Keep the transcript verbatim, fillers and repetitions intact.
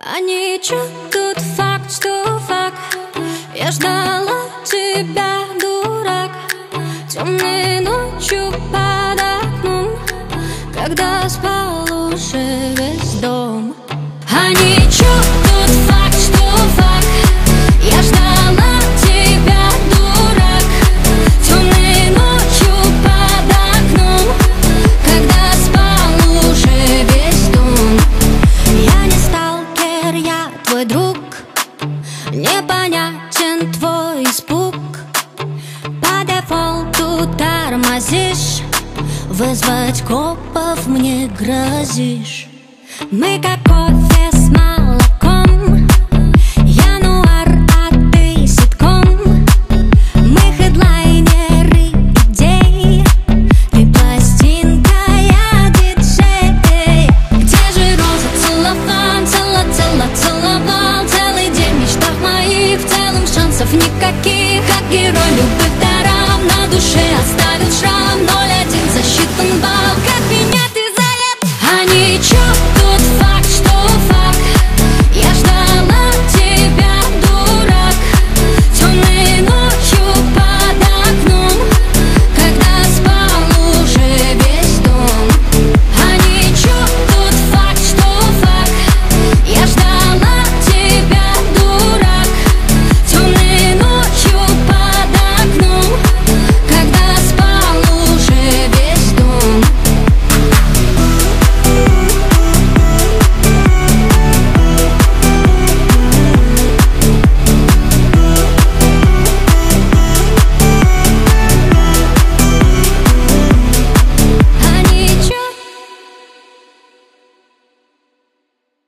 А ничего, тут факт, что факт. Я ждала тебя, дурак, темной ночью под окном, когда спал уже весь дом. А ничего, тут факт, что факт. Я ждала тебя, дурак, темной ночью под окном, когда спал уже весь дом. Я не сталкер, я твой друг, непонятен твой испуг. По дефолту тормозишь, вызвать копов мне грозишь. Мы как кофе с молоком, я нуар, а ты ситком. Мы хедлайнеры идей, ты пластинка, я диджей. Где же роза, целлофан, цело-цело целовал целый день в мечтах моих, в целом шансов никаких. Как герой любых даров на душе оставил.